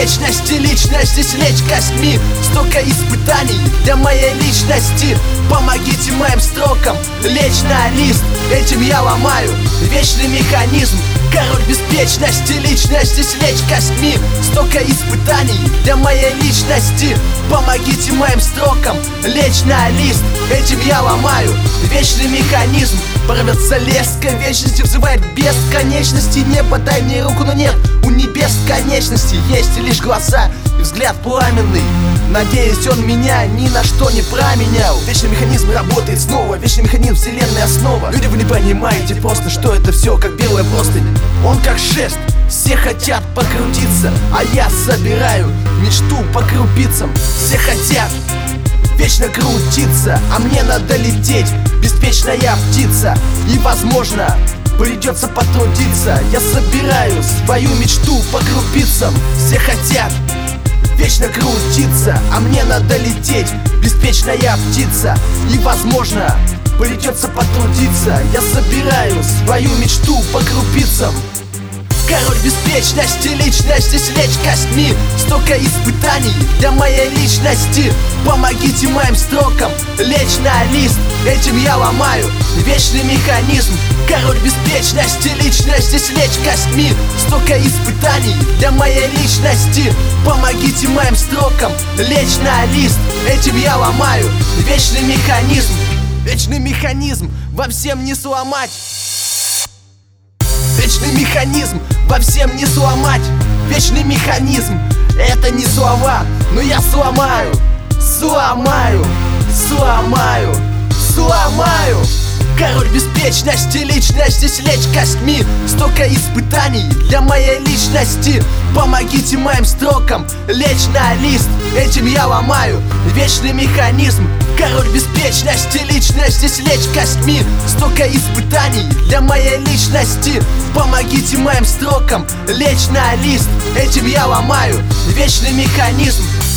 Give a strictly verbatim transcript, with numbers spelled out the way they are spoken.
беспечности, личность здесь лечь костьми. Столько испытаний для моей личности. Помогите моим строкам лечь на лист. Этим я ломаю вечный механизм. Король беспечности, личность здесь лечь костьми. Столько испытаний для моей личности. Помогите моим строкам лечь на лист. Этим я ломаю вечный механизм. Порвется леска вечности, взывает бесконечности. Небо, дай мне руку, но нет у небес конечности. Есть лишь глаза и взгляд пламенный. Надеюсь, он меня ни на что не променял. Вечный механизм работает снова. Вечный механизм вселенной основа. Люди, вы не понимаете просто, что это все как белая простынь. Он как шест, все хотят покрутиться, а я собираю мечту по крупицам. Все хотят вечно крутиться, а мне надо лететь, беспечная птица. И возможно придется потрудиться. Я собираю свою мечту по крупицам. Все хотят вечно крутиться, а мне надо лететь, беспечная птица. И возможно придется потрудиться. Я собираю свою мечту по крупицам. Король беспечности, личность здесь лечь костьми. Столько испытаний для моей личности. Помогите моим строкам лечь на лист. Этим я ломаю вечный механизм. Король беспечности, личность здесь лечь костьми. Столько испытаний для моей личности. Помогите моим строкам лечь на лист. Этим я ломаю вечный механизм. Вечный механизм во всем не сломать. Вечный механизм во всем не сломать. Вечный механизм — это не слова, но я сломаю, сломаю, сломаю, сломаю. Король беспечности, личность здесь лечь костьми. Столько испытаний для моей личности. Помогите моим строкам лечь на лист. Этим я ломаю вечный механизм. Король беспечности, личность здесь лечь костьми. Столько испытаний для моей личности. Помогите моим строкам лечь на лист. Этим я ломаю вечный механизм.